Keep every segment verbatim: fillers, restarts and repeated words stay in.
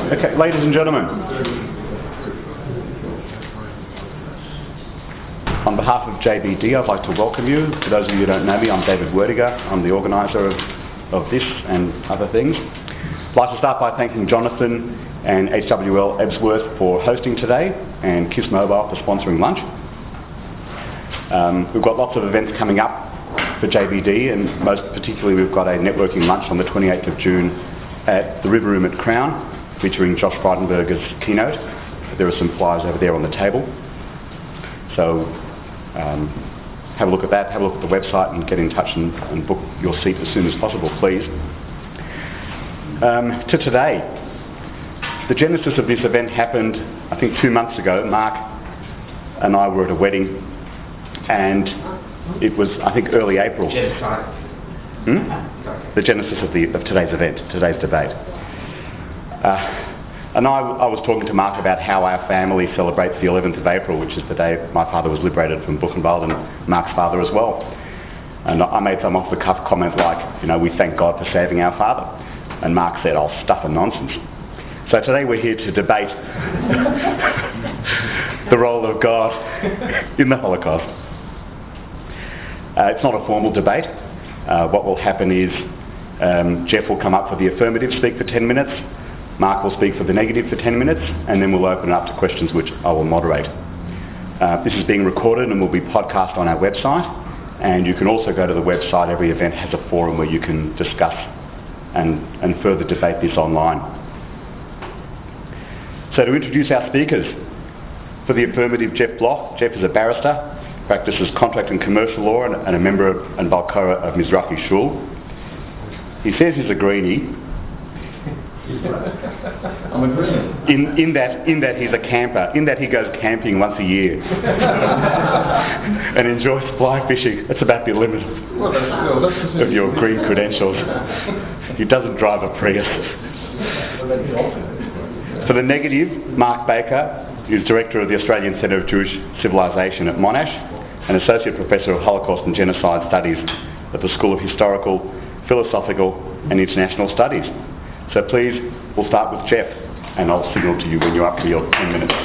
Okay, ladies and gentlemen, on behalf of J B D, I'd like to welcome you. For those of you who don't know me, I'm David Werdiger. I'm the organiser of, of this and other things. I'd like to start by thanking Jonathan and H W L Ebsworth for hosting today, and Kiss Mobile for sponsoring lunch. Um, we've got lots of events coming up for J B D, and most particularly we've got a networking lunch on the twenty-eighth of June at the River Room at Crown, featuring Josh Frydenberger's keynote. There are some flyers over there on the table. So um, have a look at that, have a look at the website and get in touch and, and book your seat as soon as possible, please. Um, to today, the genesis of this event happened, I think, two months ago. Mark and I were at a wedding, and it was, I think, early April. Hmm? The genesis of, the, of today's event, today's debate. Uh, and I, I was talking to Mark about how our family celebrates the eleventh of April, which is the day my father was liberated from Buchenwald, and Mark's father as well. And I made some off-the-cuff comment like, you know, we thank God for saving our father. And Mark said, oh, stuff and nonsense. So today we're here to debate the role of God in the Holocaust. Uh, it's not a formal debate. Uh, what will happen is um, Jeff will come up for the affirmative, speak for ten minutes. Mark will speak for the negative for ten minutes, and then we'll open it up to questions which I will moderate. Uh, this is being recorded and will be podcast on our website, and you can also go to the website. Every event has a forum where you can discuss and, and further debate this online. So to introduce our speakers, for the affirmative, Jeff Bloch. Jeff is a barrister, practices contract and commercial law, and, and a member of, and Balcoa of Mizrahi Shul. He says he's a greenie. I'm a greenie. In, in, that, in that he's a camper, in that he goes camping once a year and enjoys fly fishing. That's about the limit well, that's, well, that's of your green credentials. He doesn't drive a Prius. For the negative, Mark Baker is Director of the Australian Centre of Jewish Civilisation at Monash, and Associate Professor of Holocaust and Genocide Studies at the School of Historical, Philosophical and International Studies. So please, we'll start with Jeff, and I'll signal to you when you're up to your ten minutes.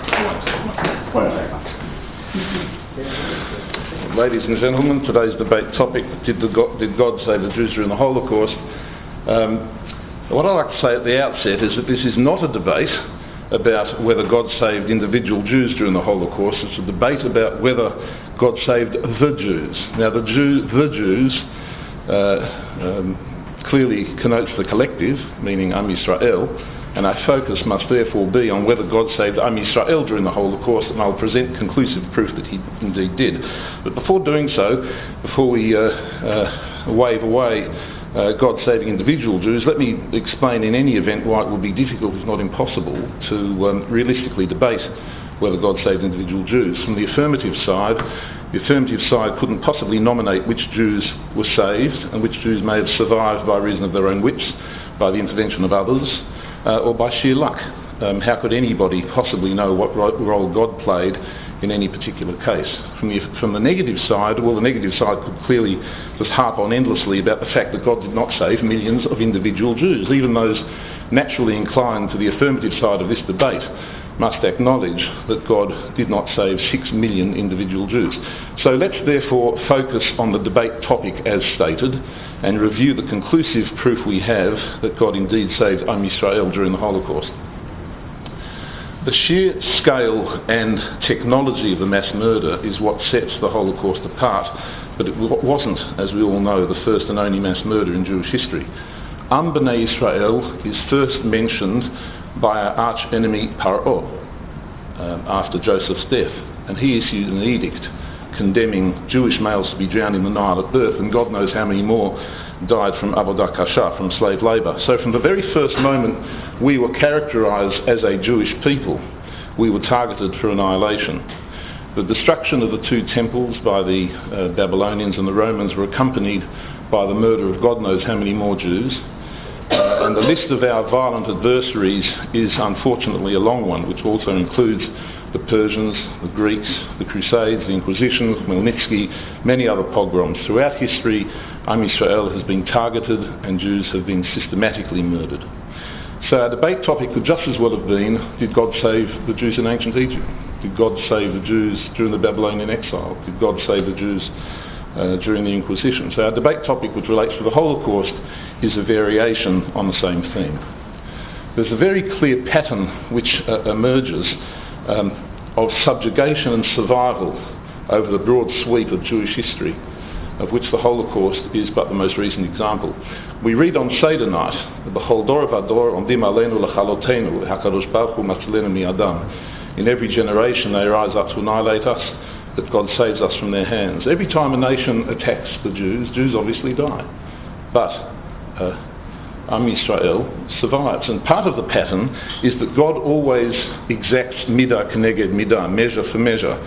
Ladies and gentlemen, today's debate topic, did, the God, did God save the Jews during the Holocaust? Um, what I'd like to say at the outset is that this is not a debate about whether God saved individual Jews during the Holocaust. It's a debate about whether God saved the Jews. Now, the, Jew, the Jews uh, um, clearly connotes the collective, meaning Am Yisrael, and our focus must therefore be on whether God saved Am Yisrael during the Holocaust, and I'll present conclusive proof that he indeed did. But before doing so, before we uh, uh, wave away Uh, God saving individual Jews, let me explain in any event why it would be difficult, if not impossible, to um, realistically debate whether God saved individual Jews. From the affirmative side, the affirmative side couldn't possibly nominate which Jews were saved and which Jews may have survived by reason of their own wits, by the intervention of others, uh, or by sheer luck. Um, how could anybody possibly know what role God played in any particular case? From the, from the negative side, well, the negative side could clearly just harp on endlessly about the fact that God did not save millions of individual Jews. Even those naturally inclined to the affirmative side of this debate must acknowledge that God did not save six million individual Jews. So let's therefore focus on the debate topic as stated and review the conclusive proof we have that God indeed saved Am Yisrael during the Holocaust. The sheer scale and technology of the mass murder is what sets the Holocaust apart, but it wasn't, as we all know, the first and only mass murder in Jewish history. Am B'nai Israel is first mentioned by our arch-enemy Paro um, after Joseph's death, and he issued an edict condemning Jewish males to be drowned in the Nile at birth, and God knows how many more died from avodah kasha, from slave labour. So from the very first moment we were characterised as a Jewish people, we were targeted for annihilation. The destruction of the two temples by the uh, Babylonians and the Romans were accompanied by the murder of God knows how many more Jews. Uh, and the list of our violent adversaries is unfortunately a long one, which also includes the Persians, the Greeks, the Crusades, the Inquisition, Khmelnytsky, many other pogroms. Throughout history, Am Yisrael has been targeted and Jews have been systematically murdered. So our debate topic could just as well have been, did God save the Jews in ancient Egypt? Did God save the Jews during the Babylonian exile? Did God save the Jews uh, during the Inquisition? So our debate topic, which relates to the Holocaust, is a variation on the same theme. There's a very clear pattern which uh, emerges um, of subjugation and survival over the broad sweep of Jewish history, of which the Holocaust is but the most recent example. We read on Seder night, "B'chol dor v'dor omdim aleinu l'chalotenu, hakadosh baruch hu matzilenu mi'adam." In every generation they rise up to annihilate us, that God saves us from their hands. Every time a nation attacks the Jews, Jews obviously die. But uh, Am Yisrael survives. And part of the pattern is that God always exacts midah keneged midah, measure for measure.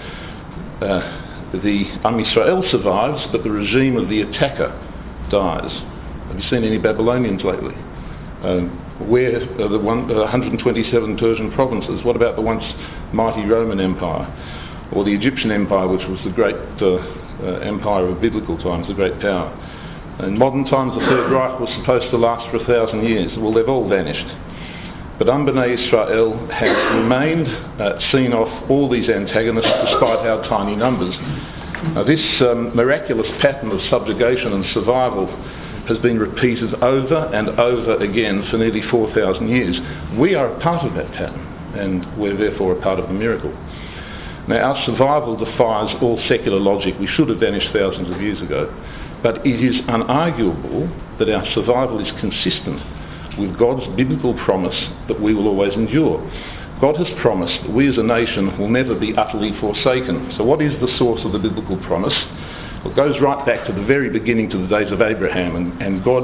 Uh, the Am Yisrael survives, but the regime of the attacker dies. Have you seen any Babylonians lately? Um, where are the one, uh, one hundred twenty-seven Persian provinces? What about the once mighty Roman Empire? Or the Egyptian Empire, which was the great uh, uh, empire of biblical times, the great power? In modern times, the Third Reich was supposed to last for a thousand years. Well, they've all vanished. But Am B'nai Israel has remained, uh, seen off all these antagonists despite our tiny numbers. Now, this um, miraculous pattern of subjugation and survival has been repeated over and over again for nearly four thousand years. We are a part of that pattern, and we're therefore a part of the miracle. Now, our survival defies all secular logic. We should have vanished thousands of years ago. But it is unarguable that our survival is consistent with God's biblical promise that we will always endure. God has promised that we as a nation will never be utterly forsaken. So what is the source of the biblical promise? Well, it goes right back to the very beginning, to the days of Abraham, and, and God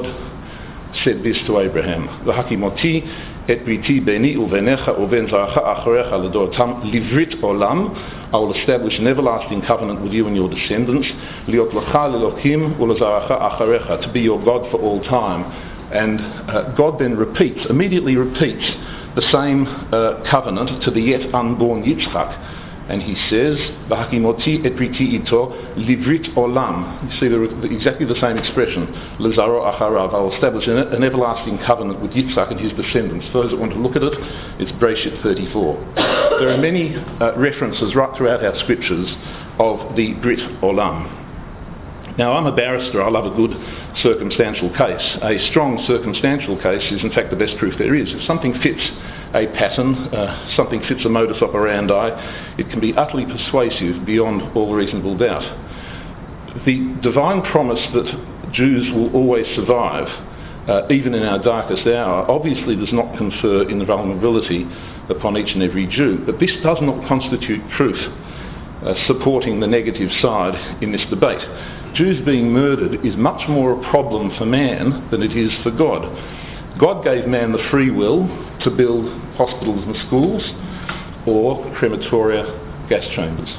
said this to Abraham: "V'hakimoti et briti beni uvenecha uven zaracha acharecha ledorotam livrit olam." I will establish an everlasting covenant with you and your descendants. Liot lecha lelokim ulezaracha acharecha, to be your God for all time. And uh, God then repeats, immediately repeats the same uh, covenant to the yet unborn Yitzchak. And he says, "V'hakimoti et briti ito livrit olam." You see the, the, exactly the same expression. Lezaro acharav. I will establish an, an everlasting covenant with Yitzchak and his descendants. For those that want to look at it, it's Bereshit thirty-four. There are many uh, references right throughout our scriptures of the Brit Olam. Now, I'm a barrister. I love a good circumstantial case. A strong circumstantial case is in fact the best proof there is. If something fits a pattern, uh, something fits a modus operandi, it can be utterly persuasive beyond all reasonable doubt. The divine promise that Jews will always survive, uh, even in our darkest hour, obviously does not confer invulnerability upon each and every Jew. But this does not constitute proof uh, supporting the negative side in this debate. Jews being murdered is much more a problem for man than it is for God. God gave man the free will to build hospitals and schools or crematoria, gas chambers.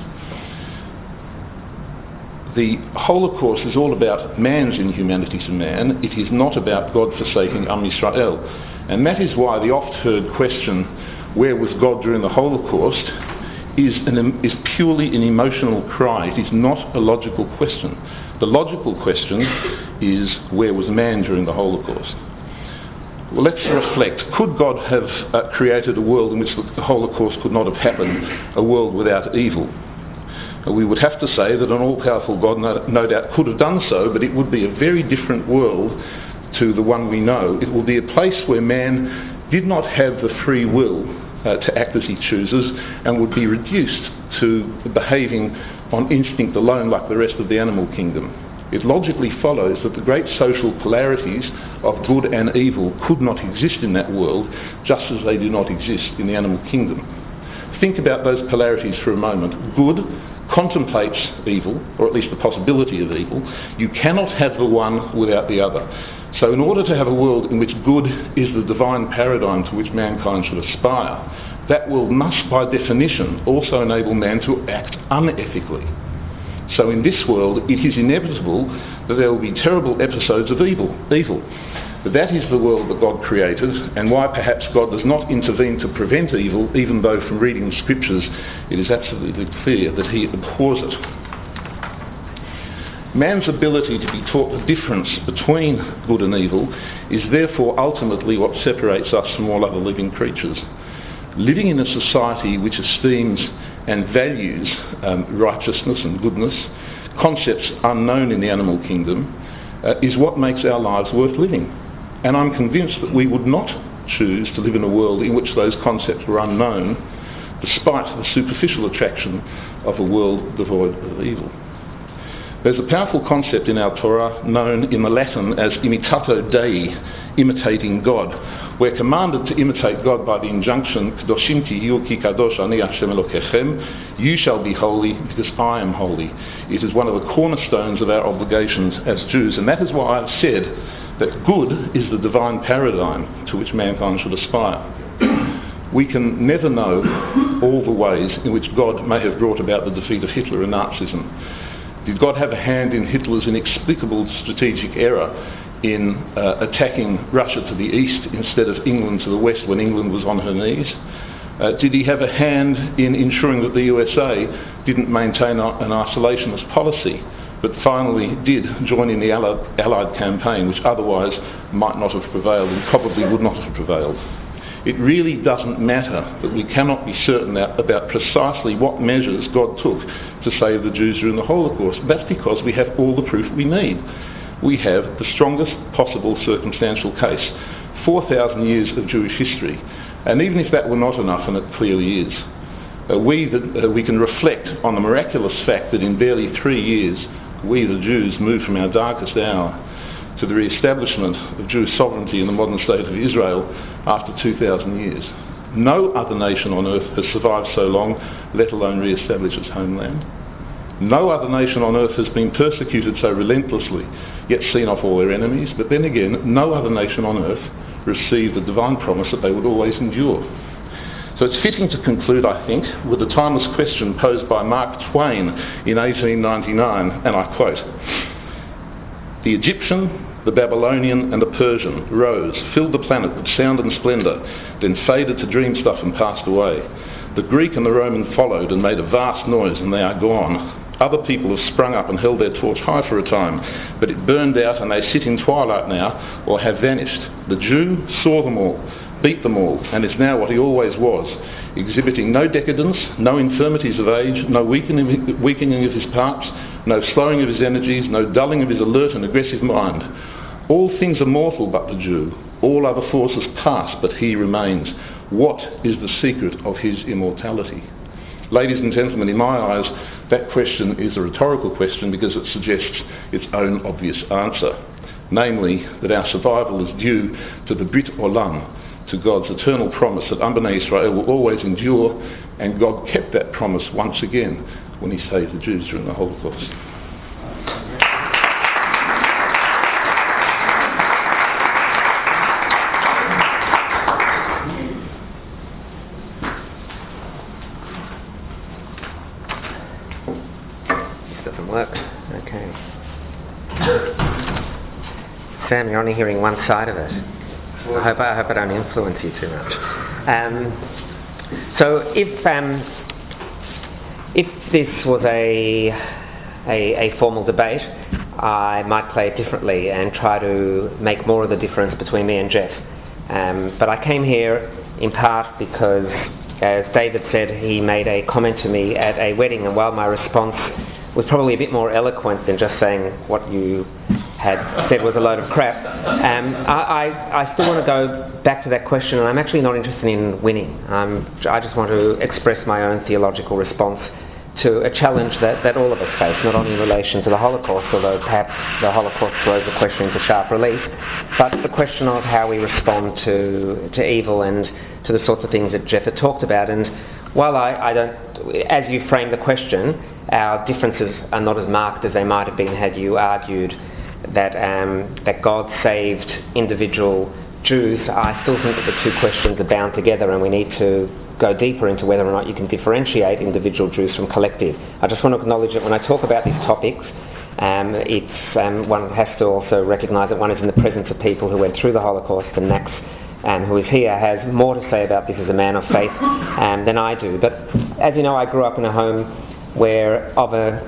The Holocaust is all about man's inhumanity to man. It is not about God forsaking Am Yisrael. And that is why the oft-heard question, where was God during the Holocaust, is, an, is purely an emotional cry. It is not a logical question. The logical question is, where was man during the Holocaust? Well, let's reflect. Could God have uh, created a world in which the Holocaust could not have happened, a world without evil? Uh, we would have to say that an all-powerful God no, no doubt could have done so, but it would be a very different world to the one we know. It will be a place where man did not have the free will uh, to act as he chooses and would be reduced to behaving on instinct alone like the rest of the animal kingdom. It logically follows that the great social polarities of good and evil could not exist in that world, just as they do not exist in the animal kingdom. Think about those polarities for a moment. Good contemplates evil, or at least the possibility of evil. You cannot have the one without the other. So in order to have a world in which good is the divine paradigm to which mankind should aspire, that world must by definition also enable man to act unethically. So in this world, it is inevitable that there will be terrible episodes of evil. evil. But that is the world that God created, and why perhaps God does not intervene to prevent evil, even though from reading the scriptures it is absolutely clear that he abhors it. Man's ability to be taught the difference between good and evil is therefore ultimately what separates us from all other living creatures. Living in a society which esteems and values um, righteousness and goodness, concepts unknown in the animal kingdom, uh, is what makes our lives worth living. And I'm convinced that we would not choose to live in a world in which those concepts were unknown, despite the superficial attraction of a world devoid of evil. There's a powerful concept in our Torah known in the Latin as imitato Dei, imitating God. We're commanded to imitate God by the injunction, Kedoshim tihiyu ki kadosh ani Hashem Elokechem, you shall be holy because I am holy. It is one of the cornerstones of our obligations as Jews, and that is why I've said that good is the divine paradigm to which mankind should aspire. We can never know all the ways in which God may have brought about the defeat of Hitler and Nazism. Did God have a hand in Hitler's inexplicable strategic error in uh, attacking Russia to the east instead of England to the west when England was on her knees? Uh, did he have a hand in ensuring that the U S A didn't maintain an isolationist policy, but finally did join in the Allied, Allied campaign, which otherwise might not have prevailed and probably would not have prevailed? It really doesn't matter that we cannot be certain about precisely what measures God took to save the Jews during the Holocaust. That's because we have all the proof we need. We have the strongest possible circumstantial case, four thousand years of Jewish history. And even if that were not enough, and it clearly is, uh, we, the, uh, we can reflect on the miraculous fact that in barely three years, we the Jews moved from our darkest hour to the re-establishment of Jewish sovereignty in the modern state of Israel after two thousand years. No other nation on earth has survived so long, let alone re-establish its homeland. No other nation on earth has been persecuted so relentlessly, yet seen off all their enemies. But then again, no other nation on earth received the divine promise that they would always endure. So it's fitting to conclude, I think, with the timeless question posed by Mark Twain in eighteen ninety-nine, and I quote, "The Egyptian, the Babylonian and the Persian rose, filled the planet with sound and splendour, then faded to dream stuff and passed away. The Greek and the Roman followed and made a vast noise, and they are gone. Other people have sprung up and held their torch high for a time, but it burned out and they sit in twilight now or have vanished. The Jew saw them all, beat them all, and is now what he always was, exhibiting no decadence, no infirmities of age, no weakening, weakening of his parts, no slowing of his energies, no dulling of his alert and aggressive mind. All things are mortal but the Jew. All other forces pass, but he remains. What is the secret of his immortality?" Ladies and gentlemen, in my eyes, that question is a rhetorical question because it suggests its own obvious answer, namely that our survival is due to the Brit Olam, to God's eternal promise that Am B'nai Israel will always endure, and God kept that promise once again when he saved the Jews during the Holocaust. This doesn't work. Okay. Sam, you're only hearing one side of it. I hope I hope I don't influence you too much. Um, so if um, if this was a, a a formal debate, I might play it differently and try to make more of the difference between me and Jeff. Um, but I came here in part because, as David said, he made a comment to me at a wedding, and while my response was probably a bit more eloquent than just saying what you had said was a load of crap, um, I, I, I still want to go back to that question, and I'm actually not interested in winning. Um, I just want to express my own theological response to a challenge that, that all of us face, not only in relation to the Holocaust, although perhaps the Holocaust throws the question into sharp relief, but the question of how we respond to, to evil and to the sorts of things that Jeff had talked about. And while I, I don't, as you frame the question, our differences are not as marked as they might have been had you argued that um, that God saved individual Jews, I still think that the two questions are bound together, and we need to go deeper into whether or not you can differentiate individual Jews from collective. I just want to acknowledge that when I talk about these topics, um, it's um, one has to also recognise that one is in the presence of people who went through the Holocaust, and Max, um, who is here, has more to say about this as a man of faith um, than I do. But as you know, I grew up in a home where of a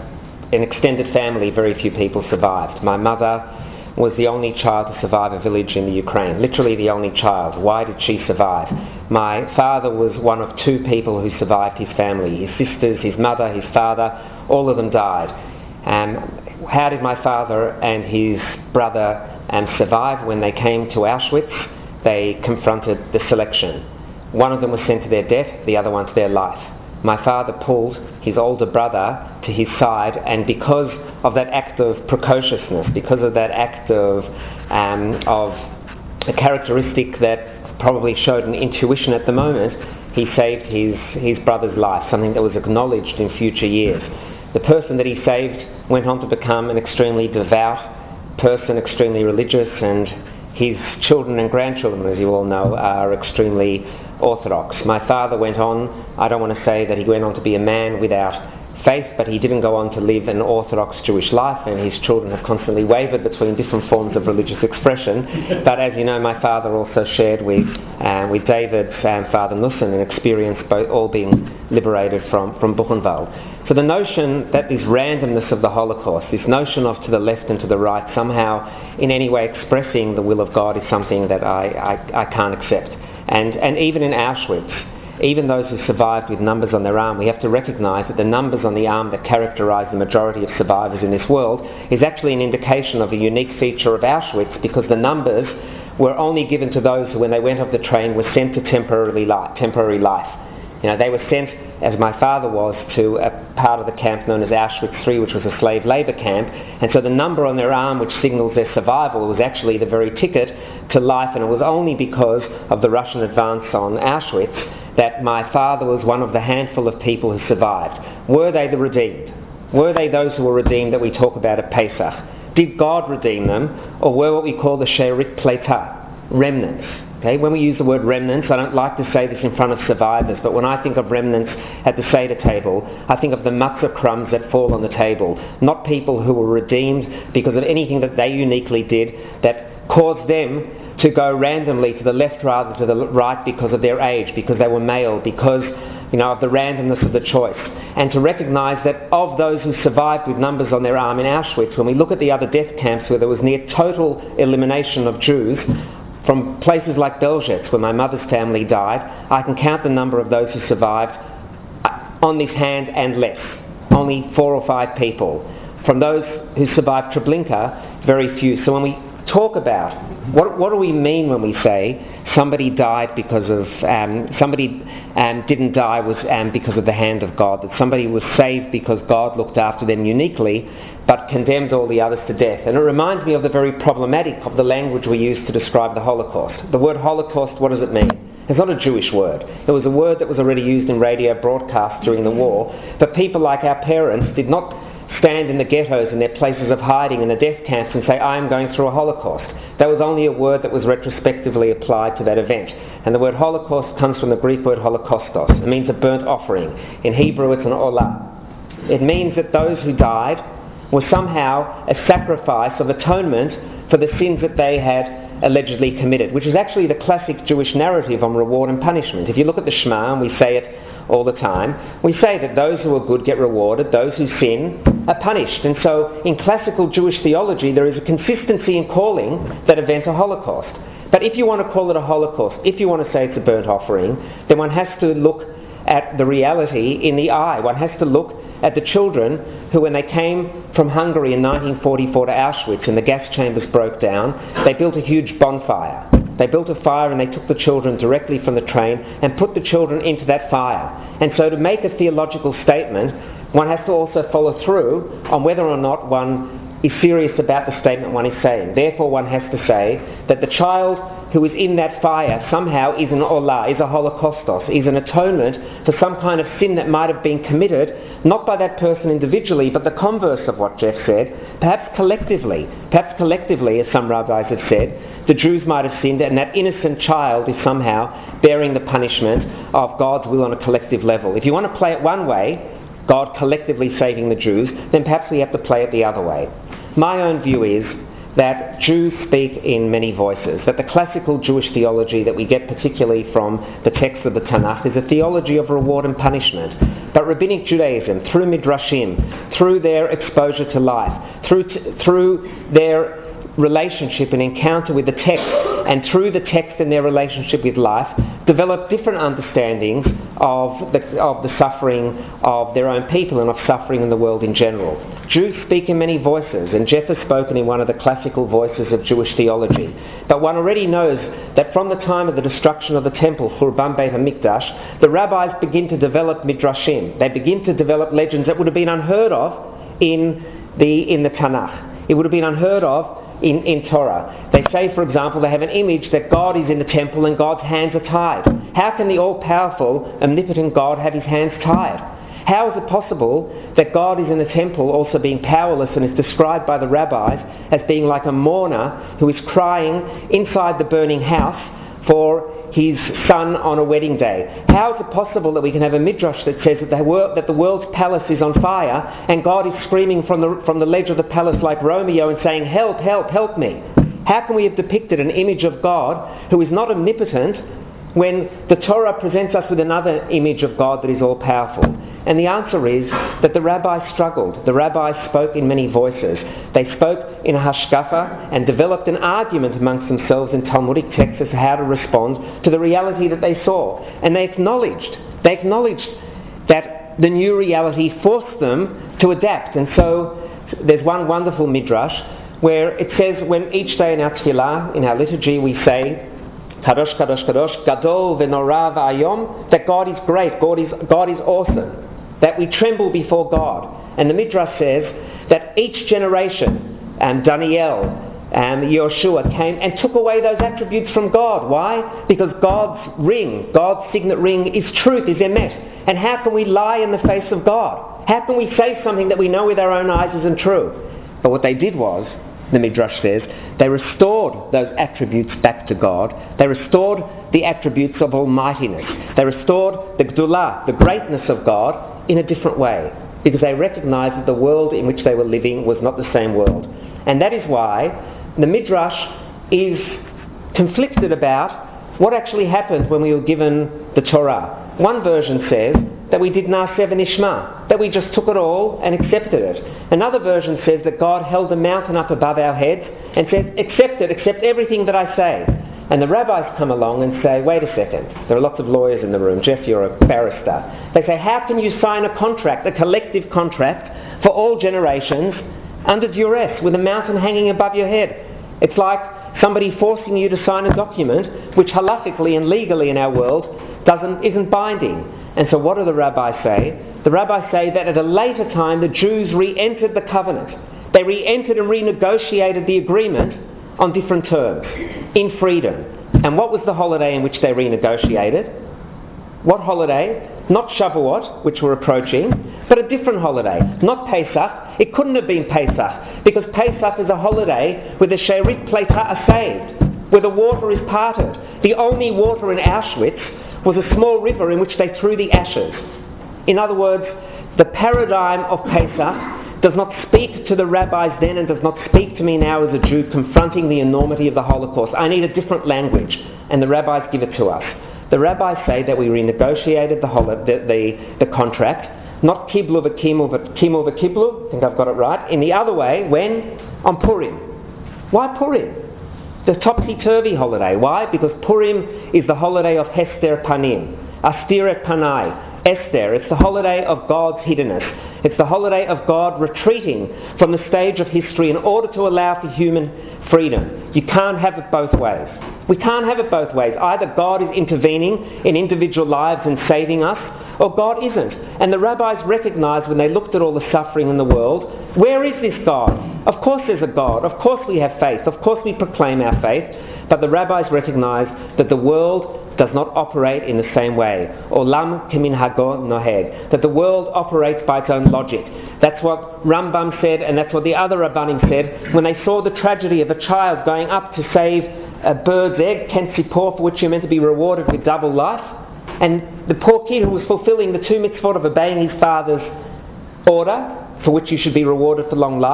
an extended family, very few people survived. My mother was the only child to survive a village in the Ukraine, literally the only child. Why did she survive? My father was one of two people who survived his family. His sisters, his mother, his father, all of them died. Um, how did my father and his brother um, survive when they came to Auschwitz? They confronted the selection. One of them was sent to their death, the other one to their life. My father pulled his older brother to his side, and because of that act of precociousness, because of that act of, um, of a characteristic that probably showed an intuition at the moment, he saved his, his brother's life, something that was acknowledged in future years. The person that he saved went on to become an extremely devout person, extremely religious, and his children and grandchildren, as you all know, are extremely orthodox. My father went on, I don't want to say that he went on to be a man without faith, but he didn't go on to live an orthodox Jewish life, and his children have constantly wavered between different forms of religious expression. But as you know, my father also shared with uh, with David's um, father Nussin an experience both all being liberated from, from Buchenwald. So the notion that this randomness of the Holocaust, this notion of to the left and to the right somehow in any way expressing the will of God, is something that I, I, I can't accept. And, and even in Auschwitz, even those who survived with numbers on their arm, we have to recognise that the numbers on the arm that characterise the majority of survivors in this world is actually an indication of a unique feature of Auschwitz, because the numbers were only given to those who, when they went off the train, were sent to temporary life. Temporary life. You know, they were sent, as my father was, to a part of the camp known as Auschwitz three, which was a slave labour camp, and so the number on their arm, which signals their survival, was actually the very ticket to life, and it was only because of the Russian advance on Auschwitz that my father was one of the handful of people who survived. Were they the redeemed? Were they those who were redeemed that we talk about at Pesach? Did God redeem them, or were what we call the She'erit Pleitah, remnants? Okay, when we use the word remnants, I don't like to say this in front of survivors, but when I think of remnants at the Seder table, I think of the matzah crumbs that fall on the table, not people who were redeemed because of anything that they uniquely did that caused them to go randomly to the left rather than to the right because of their age, because they were male, because you know, of the randomness of the choice. And to recognise that of those who survived with numbers on their arm in Auschwitz, when we look at the other death camps where there was near total elimination of Jews, from places like Belzec, where my mother's family died, I can count the number of those who survived on this hand and less. Only four or five people. From those who survived Treblinka, very few. So when we talk about, what, what do we mean when we say somebody died because of, um, somebody um, didn't die was um, because of the hand of God, that somebody was saved because God looked after them uniquely, but condemned all the others to death. And it reminds me of the very problematic of the language we use to describe the Holocaust. The word Holocaust, what does it mean? It's not a Jewish word. It was a word that was already used in radio broadcasts during the war, but people like our parents did not stand in the ghettos and their places of hiding in the death camps and say, I am going through a Holocaust. That was only a word that was retrospectively applied to that event. And the word Holocaust comes from the Greek word holocaustos. It means a burnt offering. In Hebrew it's an olah. It means that those who died were somehow a sacrifice of atonement for the sins that they had allegedly committed, which is actually the classic Jewish narrative on reward and punishment. If you look at the Shema, and we say it all the time, we say that those who are good get rewarded, those who sin are punished. And so in classical Jewish theology there is a consistency in calling that event a Holocaust. But if you want to call it a Holocaust, if you want to say it's a burnt offering, then one has to look at the reality in the eye. One has to look at the children who, when they came from Hungary in nineteen forty-four to Auschwitz and the gas chambers broke down, they built a huge bonfire. They built a fire and they took the children directly from the train and put the children into that fire. And so to make a theological statement, one has to also follow through on whether or not one is serious about the statement one is saying. Therefore one has to say that the child who is in that fire somehow is an olah, is a holocaustos, is an atonement for some kind of sin that might have been committed, not by that person individually, but the converse of what Jeff said, perhaps collectively. Perhaps collectively, as some rabbis have said, the Jews might have sinned, and that innocent child is somehow bearing the punishment of God's will on a collective level. If you want to play it one way, God collectively saving the Jews, then perhaps we have to play it the other way. My own view is that Jews speak in many voices, that the classical Jewish theology that we get particularly from the text of the Tanakh is a theology of reward and punishment. But Rabbinic Judaism, through Midrashim, through their exposure to life, through, t- through their relationship and encounter with the text, and through the text and their relationship with life, develop different understandings of the, of the suffering of their own people and of suffering in the world in general. Jews speak in many voices, and Jeff has spoken in one of the classical voices of Jewish theology. But one already knows that from the time of the destruction of the temple, Churban Beit HaMikdash, the rabbis begin to develop midrashim. They begin to develop legends that would have been unheard of in the, in the Tanakh. It would have been unheard of In, in Torah. They say, for example, they have an image that God is in the temple and God's hands are tied. How can the all-powerful, omnipotent God have his hands tied? How is it possible that God is in the temple also being powerless and is described by the rabbis as being like a mourner who is crying inside the burning house for his son on a wedding day? How is it possible that we can have a midrash that says that the, world, that the world's palace is on fire and God is screaming from the, from the ledge of the palace like Romeo and saying, help, help, help me? How can we have depicted an image of God who is not omnipotent when the Torah presents us with another image of God that is all-powerful? And the answer is that the rabbis struggled. The rabbis spoke in many voices. They spoke in a hashkafa and developed an argument amongst themselves in Talmudic texts as to how to respond to the reality that they saw. And they acknowledged, they acknowledged that the new reality forced them to adapt. And so there's one wonderful midrash where it says, when each day in our tefillah, in our liturgy, we say, Kadosh, Kadosh, Kadosh, Gadol v'Nora v'Ayom, that God is great, God is, God is awesome, that we tremble before God. And the Midrash says that each generation, um, Daniel, um, Yeshua came and took away those attributes from God. Why? Because God's ring, God's signet ring is truth, is emet. And how can we lie in the face of God? How can we say something that we know with our own eyes isn't true? But what they did was, the Midrash says, they restored those attributes back to God. They restored the attributes of almightiness. They restored the Gdulah, the greatness of God, in a different way, because they recognized that the world in which they were living was not the same world. And that is why the Midrash is conflicted about what actually happened when we were given the Torah. One version says that we did Na'aseh v'Nishma, that we just took it all and accepted it. Another version says that God held a mountain up above our heads and said, accept it, accept everything that I say. And the rabbis come along and say, wait a second, there are lots of lawyers in the room. Jeff, you're a barrister. They say, how can you sign a contract, a collective contract for all generations under duress with a mountain hanging above your head? It's like somebody forcing you to sign a document which halakhically and legally in our world doesn't, isn't binding. And so what do the rabbis say? The rabbis say that at a later time the Jews re-entered the covenant. They re-entered and renegotiated the agreement on different terms, in freedom. And what was the holiday in which they renegotiated? What holiday? Not Shavuot, which we're approaching, but a different holiday. Not Pesach. It couldn't have been Pesach, because Pesach is a holiday where the She'erit Pleita are saved, where the water is parted. The only water in Auschwitz was a small river in which they threw the ashes. In other words, the paradigm of Pesach does not speak to the rabbis then and does not speak to me now as a Jew confronting the enormity of the Holocaust. I need a different language, and the rabbis give it to us. The rabbis say that we renegotiated the, hol- the, the, the contract, not kiblu v'kimu v'kimu v'kiblu, I think I've got it right, in the other way, when? On Purim. Why Purim? The topsy-turvy holiday. Why? Because Purim is the holiday of Hester Panim, Astiret Panai, Esther. It's the holiday of God's hiddenness. It's the holiday of God retreating from the stage of history in order to allow for human freedom. You can't have it both ways. We can't have it both ways. Either God is intervening in individual lives and saving us, or God isn't. And the rabbis recognized when they looked at all the suffering in the world, where is this God? Of course there's a God. Of course we have faith. Of course we proclaim our faith. But the rabbis recognized that the world does not operate in the same way. Olam keminhago noheg. That the world operates by its own logic. That's what Rambam said, and that's what the other Rabbanim said when they saw the tragedy of a child going up to save a bird's egg, Ken Sipor, for which you're meant to be rewarded with double life. And the poor kid who was fulfilling the two mitzvot of obeying his father's order, for which you should be rewarded for long life,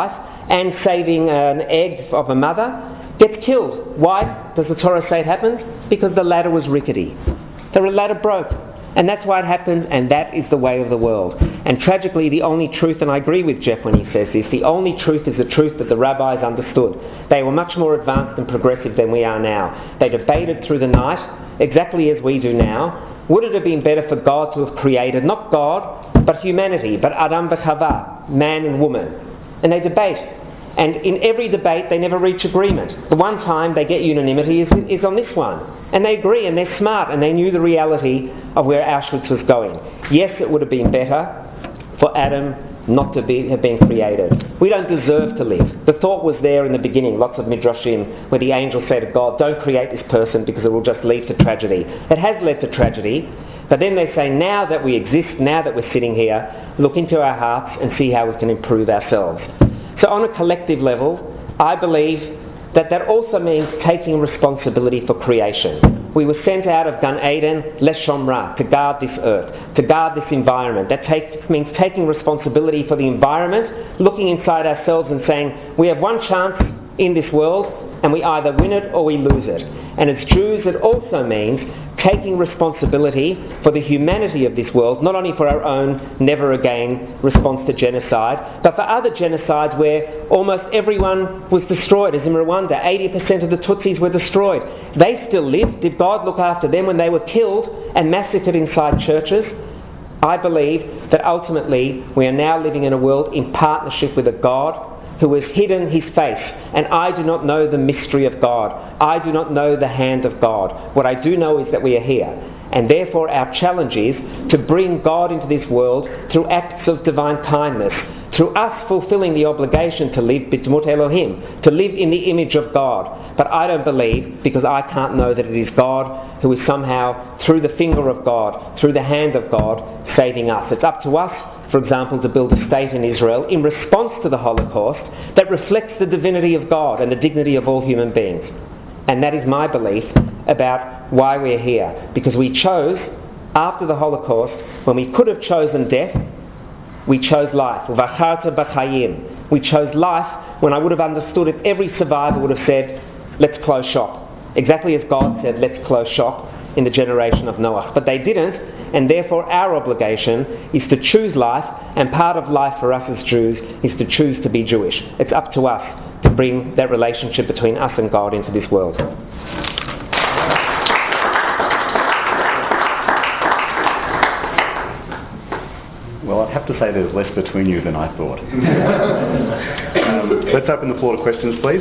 and saving an egg of a mother, gets killed. Why does the Torah say it happens? Because the ladder was rickety. The ladder broke. And that's why it happens, and that is the way of the world. And tragically, the only truth, and I agree with Jeff when he says this, the only truth is the truth that the rabbis understood. They were much more advanced and progressive than we are now. They debated through the night, exactly as we do now. Would it have been better for God to have created, not God, but humanity, but Adam v'Chava, man and woman? And they debate. And in every debate, they never reach agreement. The one time they get unanimity is, is on this one. And they agree, and they're smart, and they knew the reality of where Auschwitz was going. Yes, it would have been better for Adam not to be, have been created. We don't deserve to live. The thought was there in the beginning, lots of midrashim, where the angels say to God, don't create this person because it will just lead to tragedy. It has led to tragedy, but then they say, now that we exist, now that we're sitting here, look into our hearts and see how we can improve ourselves. So on a collective level, I believe that that also means taking responsibility for creation. We were sent out of Gan Eden, Leshomra, to guard this earth, to guard this environment. That take, means taking responsibility for the environment, looking inside ourselves and saying, we have one chance in this world, and we either win it or we lose it. And as Jews, it also means taking responsibility for the humanity of this world, not only for our own never again response to genocide, but for other genocides where almost everyone was destroyed, as in Rwanda, eighty percent of the Tutsis were destroyed. They still lived. Did God look after them when they were killed and massacred inside churches? I believe that ultimately we are now living in a world in partnership with a God who has hidden his face, and I do not know the mystery of God. I do not know the hand of God. What I do know is that we are here, and therefore our challenge is to bring God into this world through acts of divine kindness, through us fulfilling the obligation to live b'dmut Elohim, to live in the image of God. But I don't believe, because I can't know, that it is God who is somehow, through the finger of God, through the hand of God, saving us. It's up to us, for example, to build a state in Israel in response to the Holocaust that reflects the divinity of God and the dignity of all human beings. And that is my belief about why we're here. Because we chose, after the Holocaust, when we could have chosen death, we chose life. V'acharta b'chayim. We chose life when I would have understood if every survivor would have said, let's close shop. Exactly as God said, let's close shop in the generation of Noah. But they didn't, and therefore our obligation is to choose life, and part of life for us as Jews is to choose to be Jewish. It's up to us to bring that relationship between us and God into this world. Well, I'd have to say there's less between you than I thought. um, let's open the floor to questions, please.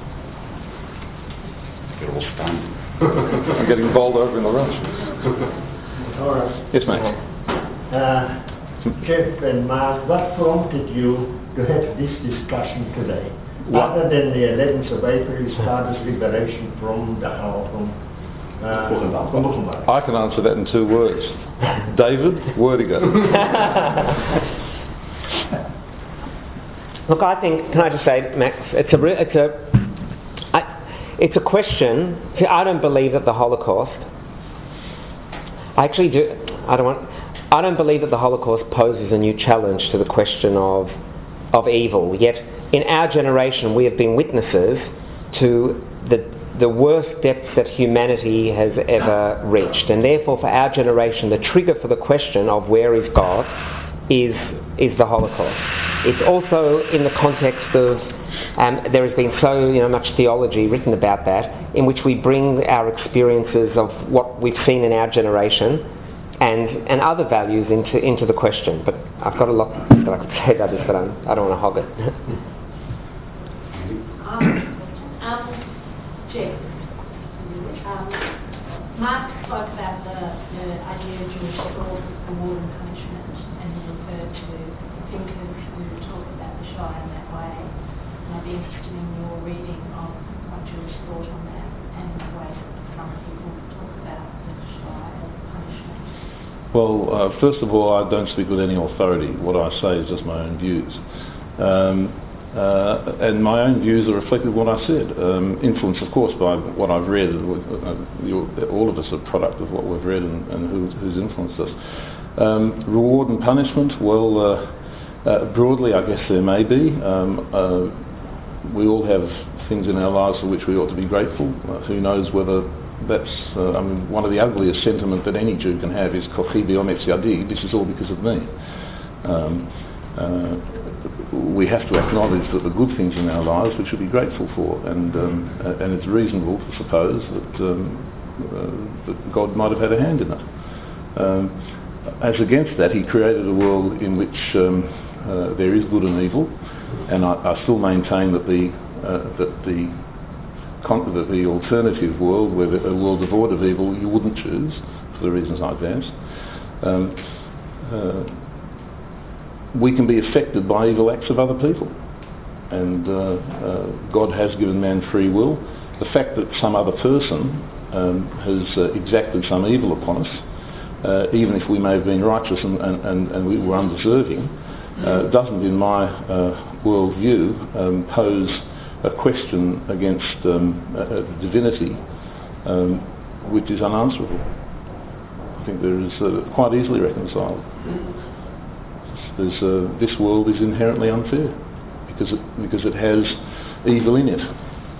You're all stunned. I'm getting bowled over in the rush. Alright. Yes, mate. Uh, Jeff and Mark, what prompted you to have this discussion today? What? Other than the eleventh of April, Stardust liberation from Dachau, from uh, Buchenwald. from Buchenwald. I can answer that in two words. David Werdiger. Look, I think, can I just say, Max, it's a, re- it's a, I, it's a question. See, I don't believe that the Holocaust, I actually do, I don't want, I don't believe that the Holocaust poses a new challenge to the question of, of evil. Yet, in our generation, we have been witnesses to the the worst depths that humanity has ever reached. And therefore, for our generation, the trigger for the question of where is God is, is the Holocaust. It's also in the context of, um, there has been so you know much theology written about that, in which we bring our experiences of what we've seen in our generation and and other values into into the question. But I've got a lot that I could say about this, but I'm, I don't want to hog it. um, um, Jeff, um, Mark spoke about the, the idea of Jewish thought as reward and punishment, and he referred to thinkers who talk about the Shoah in that way. And I'd be interested in your reading of what Jewish thought on that and the way that some people talk about the Shoah as punishment. Well, uh, first of all, I don't speak with any authority. What I say is just my own views. Um, Uh, and my own views are reflected in what I said. Um, influenced, of course, by what I've read. Uh, you're, all of us are a product of what we've read and, and who, who's influenced us. Um, reward and punishment, well, uh, uh, broadly, I guess there may be. Um, uh, we all have things in our lives for which we ought to be grateful. Uh, who knows whether that's, uh, I mean, one of the ugliest sentiments that any Jew can have is kochi b'ometz yadi, this is all because of me. Um, uh, we have to acknowledge that the good things in our lives we should be grateful for, and um, uh, and it's reasonable to suppose that, um, uh, that God might have had a hand in it. Um, as against that, he created a world in which um, uh, there is good and evil, and I, I still maintain that the uh, that the con- that the alternative world, where the, a world devoid of evil, you wouldn't choose for the reasons I advanced. Um, uh, we can be affected by evil acts of other people, and uh, uh, God has given man free will. The fact that some other person um, has uh, exacted some evil upon us, uh, even if we may have been righteous and, and, and, and we were undeserving, uh, doesn't, in my uh, worldview, um, pose a question against um, uh, divinity um, which is unanswerable. I think there is uh, quite easily reconciled. There's, uh, this world is inherently unfair because it, because it has evil in it.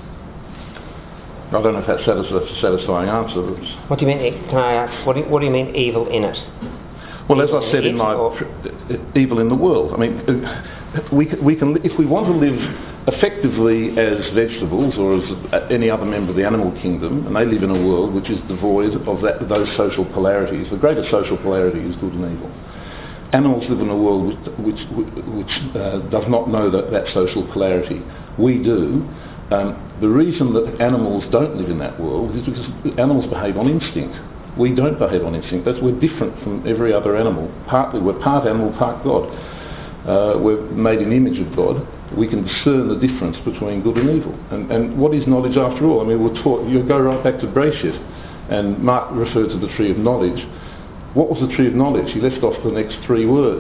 I don't know if that's a satisfying answer. What do you mean? Can I ask? What do you, what do you mean evil in it? Well, as evil I said in, in my or? evil in the world. I mean, we can, we can if we want to live effectively as vegetables or as any other member of the animal kingdom, and they live in a world which is devoid of that, those social polarities. The greatest social polarity is good and evil. Animals live in a world which, which, which uh, does not know that, that social polarity. We do. Um, the reason that animals don't live in that world is because animals behave on instinct. We don't behave on instinct. That's, we're different from every other animal. Partly we're part animal, part God. Uh, we're made in the image of God. We can discern the difference between good and evil. And, and what is knowledge after all? I mean, we're taught, you go right back to Bereshit, and Mark referred to the tree of knowledge. What was the tree of knowledge? He left off the next three words.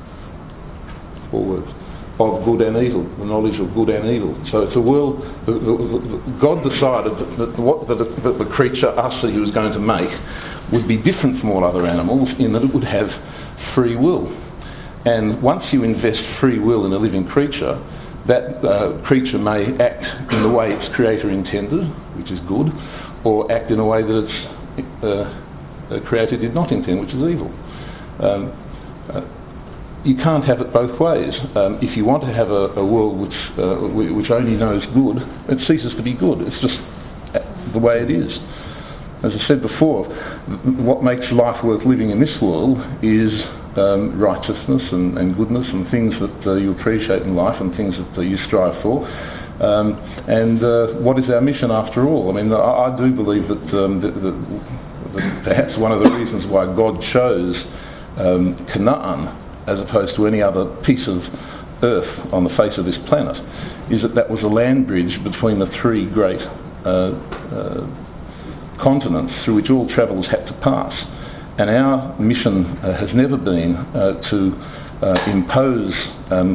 Four words. Of good and evil. The knowledge of good and evil. So it's a world... The, the, the, God decided that, that, what, that, that the creature, us, that he was going to make would be different from all other animals in that it would have free will. And once you invest free will in a living creature, that uh, creature may act in the way its creator intended, which is good, or act in a way that its... Uh, The creator did not intend, which is evil. Um, uh, you can't have it both ways. Um, if you want to have a, a world which uh, which only knows good, it ceases to be good. It's just the way it is. As I said before, what makes life worth living in this world is um, righteousness and, and goodness and things that uh, you appreciate in life and things that uh, you strive for. Um, and uh, what is our mission after all? I mean, I, I do believe that, um, that, that perhaps one of the reasons why God chose um, Canaan as opposed to any other piece of earth on the face of this planet is that that was a land bridge between the three great uh, uh, continents through which all travellers had to pass. And our mission uh, has never been uh, to uh, impose um,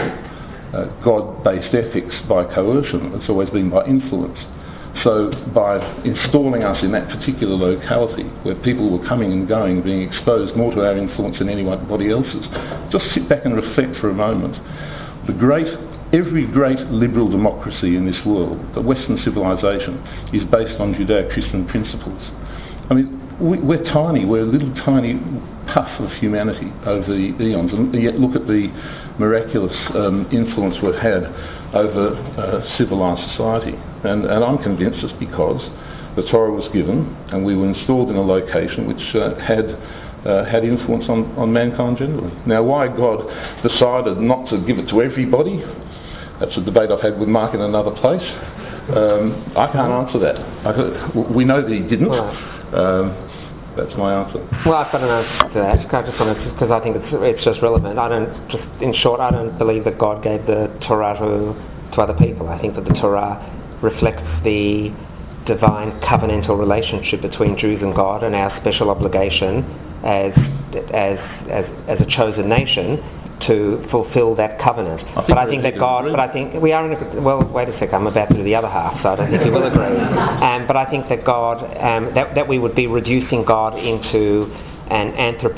uh, God-based ethics by coercion. It's always been by influence. So by installing us in that particular locality where people were coming and going, being exposed more to our influence than anybody else's, just sit back and reflect for a moment. The great, every great liberal democracy in this world, the Western civilization, is based on Judeo-Christian principles. I mean, we, we're tiny, we're a little tiny puff of humanity over the eons, and yet look at the miraculous um, influence we've had over uh, civilised society. And, and I'm convinced it's because the Torah was given and we were installed in a location which uh, had uh, had influence on, on mankind generally. Now, why God decided not to give it to everybody, that's a debate I've had with Mark in another place. Um, I can't answer that. I, we know that he didn't. Um, That's my answer. Well, I've got an answer to that. I just wanted to, because I think it's it's just relevant. I don't just in short, I don't believe that God gave the Torah to, to other people. I think that the Torah reflects the divine covenantal relationship between Jews and God, and our special obligation as as as as a chosen nation to fulfil that covenant. I but I think that God, agree. but I think we are in a, well, wait a second, I'm about to do the other half, so I don't think you will agree. Um, but I think that God, um, that, that we would be reducing God into an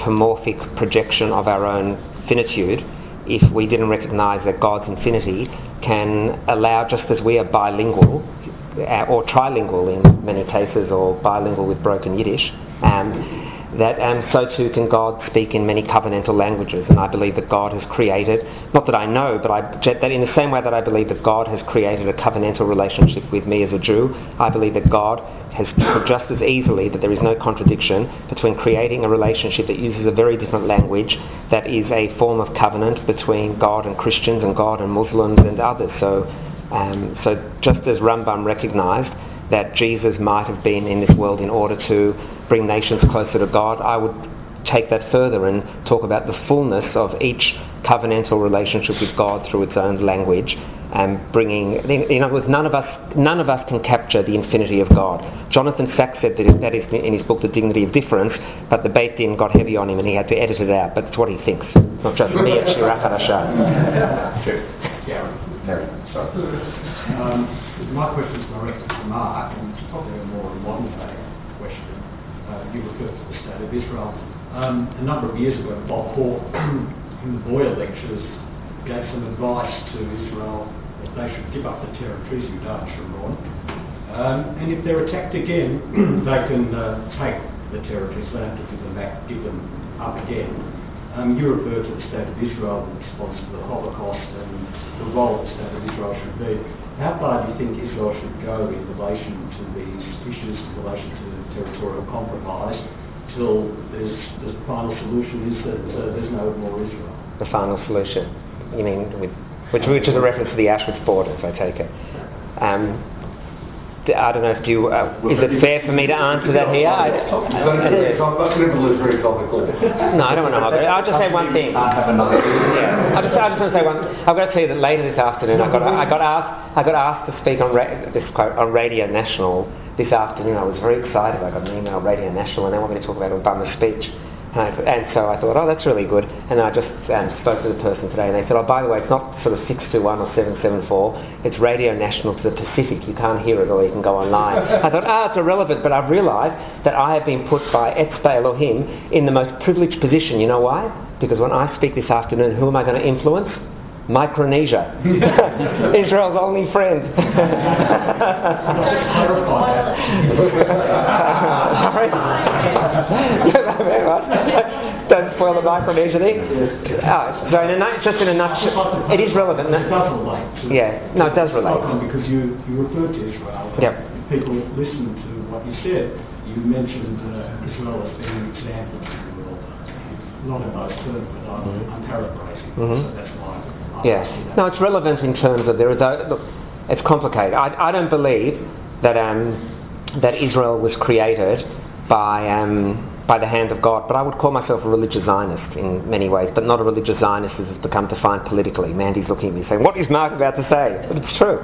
anthropomorphic projection of our own finitude if we didn't recognise that God's infinity can allow, just as we are bilingual, uh, or trilingual in many cases, or bilingual with broken Yiddish, um, that um, so too can God speak in many covenantal languages. And I believe that God has created, not that I know, but I, that in the same way that I believe that God has created a covenantal relationship with me as a Jew, I believe that God has just as easily, that there is no contradiction between creating a relationship that uses a very different language, that is a form of covenant between God and Christians and God and Muslims and others. So, um, so just as Rambam recognised that Jesus might have been in this world in order to bring nations closer to God, I would take that further and talk about the fullness of each covenantal relationship with God through its own language, and bringing, in other words, none of us, none of us can capture the infinity of God. Jonathan Sacks said that, that is in his book, The Dignity of Difference, but the Beit Din got heavy on him and he had to edit it out. But it's what he thinks, not just me at Shirach HaRasha. Darren, sorry. Um, my question is directed to Mark, and it's probably a more modern day question. Uh, you referred to the state of Israel. Um, a number of years ago, Bob Hawke, in the Boyer lectures, gave some advice to Israel that they should give up the territories, Yudah and Sharon. Um, and if they're attacked again, they can uh, take the territories. They don't have to give them back, give them up again. Um, you referred to the state of Israel in response to the Holocaust and the role the state of Israel should be. How far do you think Israel should go in relation to these issues, in relation to territorial compromise, till there's, the final solution is that uh, there's no more Israel? The final solution, you mean, with, which, which is a reference to the Auschwitz borders, I take it. Um, I don't know if you, uh, is it fair for me to answer that here? I, no, I don't want to argue. I'll just say one thing. Yeah, I just, I just want to say one. I've got to tell you that later this afternoon, I got, I got asked, I got asked to speak on ra- this quote on Radio National this afternoon. I was very excited. I got an email, Radio National, and they want me to talk about Obama's speech. And, I, and so I thought, oh, that's really good. And I just um, spoke to the person today, and they said, oh, by the way, it's not sort of six two one or seven seven four. It's Radio National to the Pacific. You can't hear it, or you can go online. I thought, ah, oh, it's irrelevant. But I've realised that I have been put by Etzbei Elohim in the most privileged position. You know why? Because when I speak this afternoon, who am I going to influence? Micronesia. Israel's only friend. Sorry? Don't spoil the Micronesia thing. Oh, so in a, just in a nutshell, it is relevant. It does relate. Yeah, no, it does relate. Because you, you referred to Israel. Yep. People listen to what you said. You mentioned uh, Israel as being an example to the world. Not in those terms, but I'm, mm-hmm. I'm paraphrasing. Mm-hmm. So that's why. Yeah. No, it's relevant in terms of there is a, look, it's complicated. I, I don't believe that um, that Israel was created by um, by the hand of God, but I would call myself a religious Zionist in many ways, but not a religious Zionist as it's become defined politically. Mandy's looking at me saying, "What is Mark about to say?" But it's true.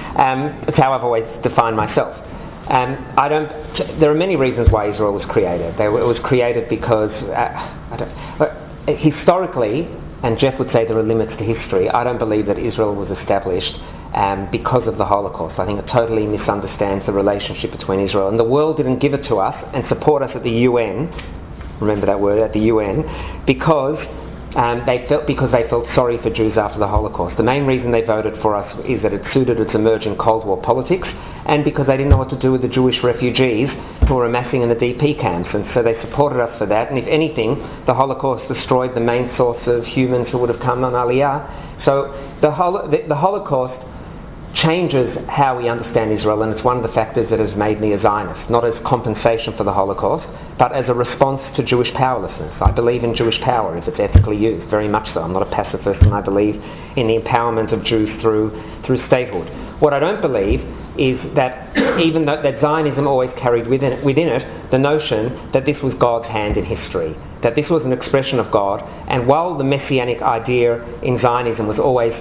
Um, it's how I've always defined myself. Um, I don't. T- there are many reasons why Israel was created. They, it was created because uh, I don't, uh, historically. And Jeff would say there are limits to history. I don't believe that Israel was established um, because of the Holocaust. I think it totally misunderstands the relationship between Israel. And the world didn't give it to us and support us at the U N, remember that word, at the U N, because um, they felt because they felt sorry for Jews after the Holocaust. The main reason they voted for us is that it suited its emerging Cold War politics, and because they didn't know what to do with the Jewish refugees who were amassing in the D P camps, and so they supported us for that. And if anything, the Holocaust destroyed the main source of humans who would have come on Aliyah. So the, Holo- the, the Holocaust changes how we understand Israel, and it's one of the factors that has made me a Zionist, not as compensation for the Holocaust, but as a response to Jewish powerlessness. I believe in Jewish power if it's ethically used, very much so. I'm not a pacifist, and I believe in the empowerment of Jews through through statehood. What I don't believe is that even though that Zionism always carried within it, within it the notion that this was God's hand in history, that this was an expression of God, and while the messianic idea in Zionism was always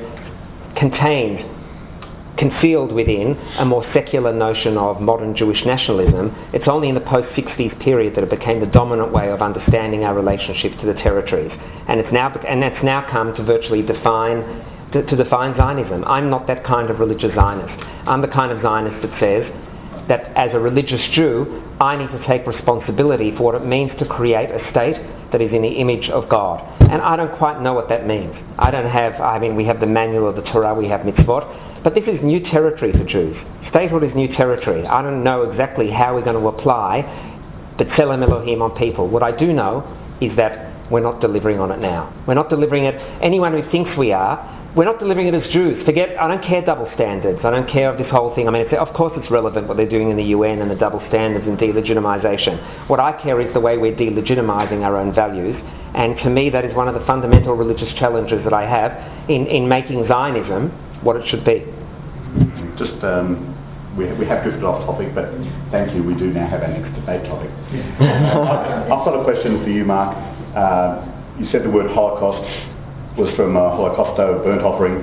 contained concealed within a more secular notion of modern Jewish nationalism, it's only in the post-sixties period that it became the dominant way of understanding our relationship to the territories. And it's now, and it's now come to virtually define, to, to define Zionism. I'm not that kind of religious Zionist. I'm the kind of Zionist that says that as a religious Jew, I need to take responsibility for what it means to create a state that is in the image of God. And I don't quite know what that means. I don't have, I mean, we have the manual of the Torah, we have mitzvot, but this is new territory for Jews. Statehood is new territory. I don't know exactly how we're going to apply B'Tselem Elohim on people. What I do know is that we're not delivering on it now. We're not delivering it. Anyone who thinks we are, we're not delivering it as Jews. Forget, I don't care double standards. I don't care of this whole thing. I mean, it's, of course it's relevant what they're doing in the U N and the double standards and delegitimization. What I care is the way we're delegitimizing our own values. And to me, that is one of the fundamental religious challenges that I have in, in making Zionism what it should be. Just, um, we, we have drifted off topic, but thank you, we do now have our next debate topic. I've got a question for you, Mark. Uh, you said the word Holocaust was from uh, Holocausto, burnt offering.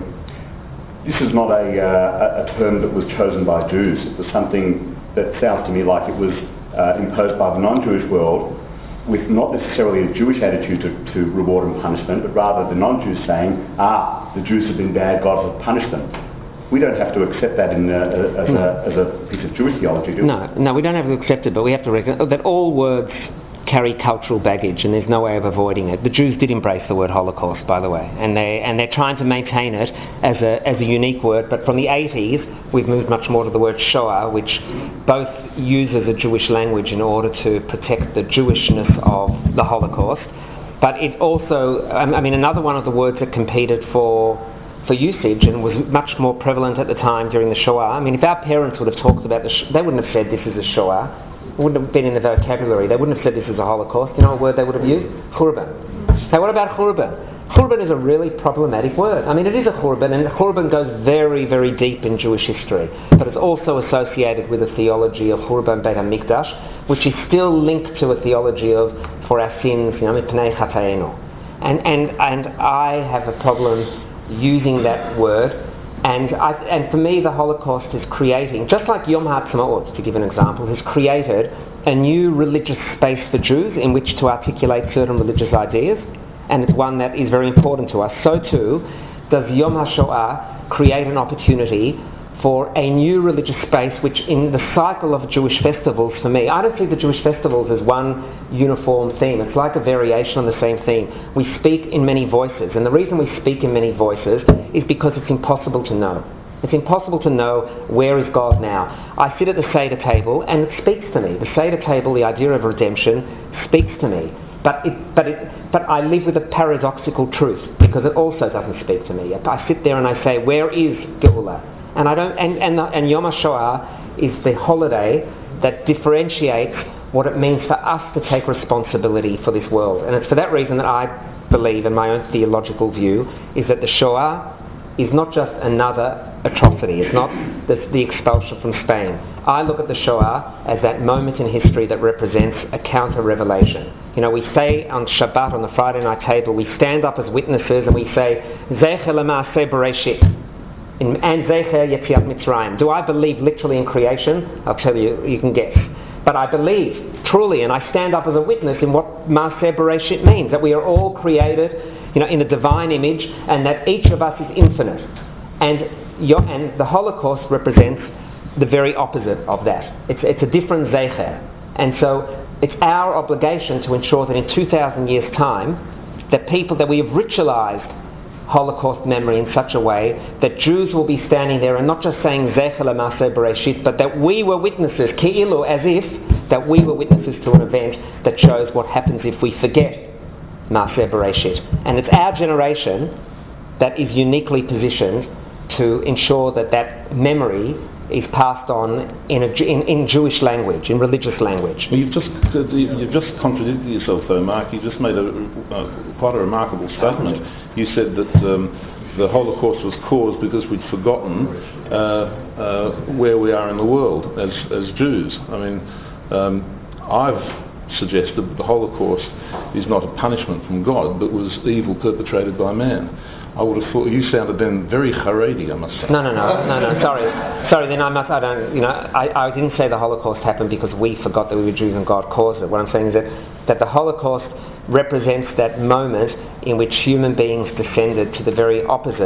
This is not a, uh, a term that was chosen by Jews. It was something that sounds to me like it was uh, imposed by the non-Jewish world, with not necessarily a Jewish attitude to, to reward and punishment, but rather the non-Jews saying, ah, the Jews have been bad, God will punish them. We don't have to accept that in, uh, as, a, as a piece of Jewish theology, do we? No, no, we don't have to accept it, but we have to recognize that all words carry cultural baggage, and there's no way of avoiding it. The Jews did embrace the word Holocaust, by the way, and they and they're trying to maintain it as a as a unique word. But from the eighties, we've moved much more to the word Shoah, which both uses a Jewish language in order to protect the Jewishness of the Holocaust, but it also, I mean, another one of the words that competed for for usage and was much more prevalent at the time during the Shoah. I mean, if our parents would have talked about the, they wouldn't have said this is a Shoah. It wouldn't have been in the vocabulary. They wouldn't have said this is a Holocaust. You know what word they would have used? Churban. Hey, what about Churban? Churban is a really problematic word. I mean, it is a Churban, and Churban goes very, very deep in Jewish history. But it's also associated with a theology of Churban Beit HaMikdash, which is still linked to a theology of, for our sins, you know, Mipnei Chataenu. And, and, and I have a problem using that word. And, I, and for me, the Holocaust is creating, just like Yom HaAtzmaut, to give an example, has created a new religious space for Jews in which to articulate certain religious ideas, and it's one that is very important to us. So too, does Yom HaShoah create an opportunity for a new religious space which, in the cycle of Jewish festivals, for me, I don't see the Jewish festivals as one uniform theme. It's like a variation on the same theme. We speak in many voices, and the reason we speak in many voices is because it's impossible to know. It's impossible to know where is God now. I sit at the Seder table and it speaks to me. The Seder table, the idea of redemption, speaks to me. But it, but it, but I live with a paradoxical truth because it also doesn't speak to me. I sit there and I say, where is Geula? And I don't. And and, and Yom HaShoah is the holiday that differentiates what it means for us to take responsibility for this world. And it's for that reason that I believe, and my own theological view, is that the Shoah is not just another atrocity. It's not the, the expulsion from Spain. I look at the Shoah as that moment in history that represents a counter-revelation. You know, we say on Shabbat, on the Friday night table, we stand up as witnesses and we say, Zecher L'Maaseh Bereshit. In, and Zecher Yetziat Mitzrayim. Do I believe literally in creation? I'll tell you, you can guess. But I believe truly, and I stand up as a witness in what Maaseh Bereshit means, that we are all created, you know, in the divine image, and that each of us is infinite. And, and the Holocaust represents the very opposite of that. It's, it's a different Zecher. And so it's our obligation to ensure that in two thousand years' time, that people, that we have ritualized Holocaust memory in such a way that Jews will be standing there and not just saying Zecher L'Maaseh Bereshit, but that we were witnesses, Ki'ilu, as if that we were witnesses to an event that shows what happens if we forget Maaseh Bereshit. And it's our generation that is uniquely positioned to ensure that that memory is passed on in, a, in, in Jewish language, in religious language. Well, you've just you've just contradicted yourself, though, Mark. You just made a, a quite a remarkable statement. You said that um, the Holocaust was caused because we'd forgotten uh, uh, where we are in the world as as Jews. I mean, um, I've suggested that the Holocaust is not a punishment from God, but was evil perpetrated by man. I would have thought you sounded then very Haredi, I must say. No, no, no, no, no. Sorry, sorry. Then I must. I don't. You know, I, I didn't say the Holocaust happened because we forgot that we were Jews and God caused it. What I'm saying is that that the Holocaust represents that moment in which human beings descended to the very opposite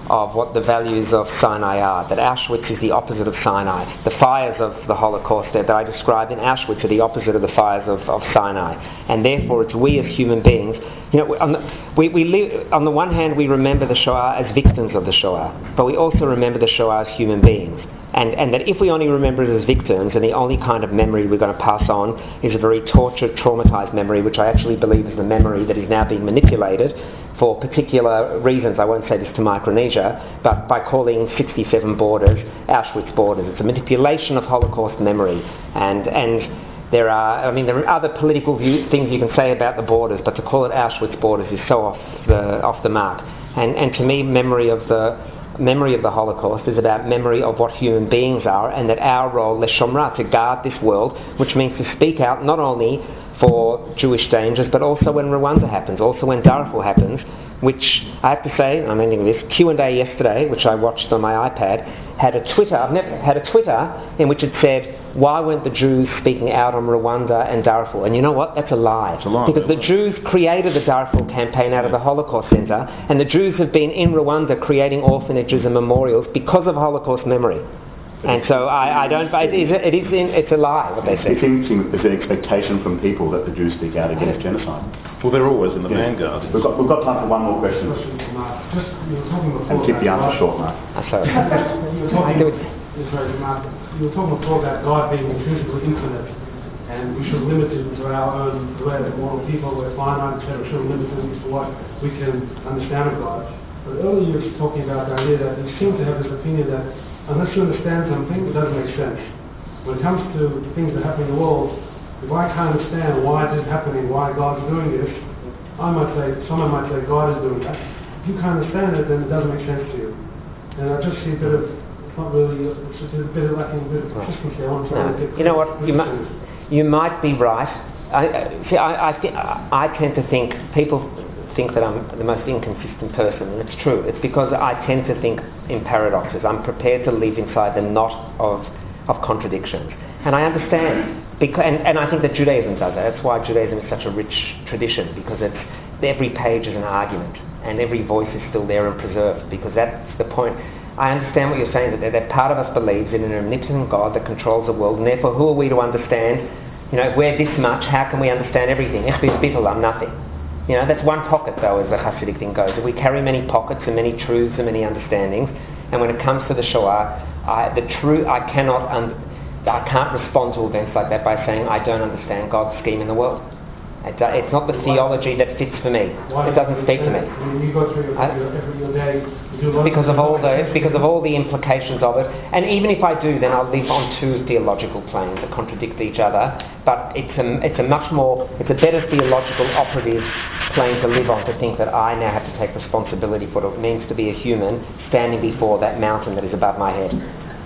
of what the values of Sinai are, that Auschwitz is the opposite of Sinai. The fires of the Holocaust that I described in Auschwitz are the opposite of the fires of, of Sinai. And therefore it's we as human beings, you know, on the, we, we live, on the one hand we remember the Shoah as victims of the Shoah, but we also remember the Shoah as human beings. And, and that if we only remember it as victims, and the only kind of memory we're going to pass on is a very tortured, traumatised memory, which I actually believe is the memory that is now being manipulated for particular reasons. I won't say this to Micronesia, but by calling sixty-seven borders Auschwitz borders. It's a manipulation of Holocaust memory. And, and there are, I mean, there are other political view, things you can say about the borders, but to call it Auschwitz borders is so off the, off the mark. And, and to me, memory of the memory of the Holocaust is about memory of what human beings are, and that our role, Leshomra, to guard this world, which means to speak out not only for Jewish dangers, but also when Rwanda happens, also when Darfur happens, which I have to say, I'm ending this, Q and A yesterday, which I watched on my iPad, had a Twitter, I've never had a Twitter in which it said, why weren't the Jews speaking out on Rwanda and Darfur? And you know what? That's a lie. It's a lie. Because the Jews created the Darfur campaign out of the Holocaust Centre, and the Jews have been in Rwanda creating orphanages and memorials because of Holocaust memory. And so I, I don't, it is, it is in, it's a lie what they say. It's interesting that there's an expectation from people that the Jews speak out against genocide. Well, they're always in the Yeah. vanguard. We've got, we've got time for one more question. Question for Mark. Just, you were talking before And keep the about answer God- short, Mark. I'm sorry. You were I talking, do it. yeah, sorry, Mark. You were talking before about God being intrinsically infinite, and we should limit it to our own, the way that mortal people, we're finite, et cetera, should limit it to what we can understand of God. But earlier you were talking about the idea that you seem to have this opinion that unless you understand something, it doesn't make sense. When it comes to things that happen in the world, if I can't understand why this is happening, why God's doing this, I might say, someone might say God is doing that. If you can't understand it, then it doesn't make sense to you. And I just see a bit of, it's not really, it's just a bit of lacking a bit of consistency. I want to try to get You know what? You might, you might be right. I, I- see, I, I, thi- I tend to think people think that I'm the most inconsistent person, and it's true. It's because I tend to think in paradoxes. I'm prepared to live inside the knot of of contradictions, and I understand. Because, and, and I think that Judaism does that. That's why Judaism is such a rich tradition, because it's every page is an argument, and every voice is still there and preserved. Because that's the point. I understand what you're saying, that, that part of us believes in an omnipotent God that controls the world, and therefore who are we to understand? You know, if we're this much, how can we understand everything? Ich bin bittel, I'm nothing. You know, that's one pocket, though, as the Hasidic thing goes. We carry many pockets and many truths and many understandings, and when it comes to the Shoah, I, the truth, I cannot, un- I can't respond to events like that by saying I don't understand God's scheme in the world. It, uh, it's not the theology that fits for me. It doesn't speak to me. I mean, you go through your, I- your, every your day, you do lots Because of all the things. because of all the implications of it, and even if I do, then I'll live on two theological planes that contradict each other. But it's a it's a much more it's a better theological operative plane to live on, to think that I now have to take responsibility for what it means to be a human standing before that mountain that is above my head.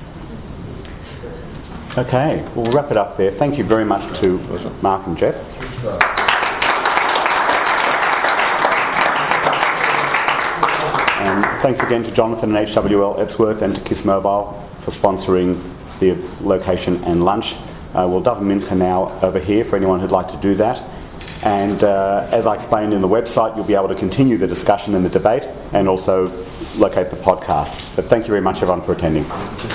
Okay, we'll wrap it up there. Thank you very much to Mark and Jeff. And thanks again to Jonathan and H W L Epsworth and to Kiss Mobile for sponsoring the location and lunch. Uh, we'll double mince now over here for anyone who'd like to do that. And uh, as I explained in the website, you'll be able to continue the discussion and the debate, and also locate the podcast. But thank you very much, everyone, for attending.